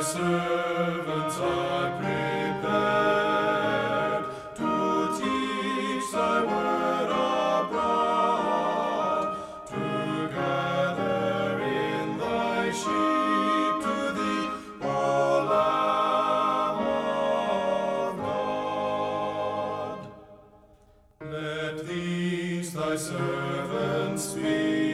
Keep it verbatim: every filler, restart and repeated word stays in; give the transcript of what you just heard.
servants are prepared to teach thy word abroad, to gather in thy sheep to thee, O Lamb of God. Let these thy servants be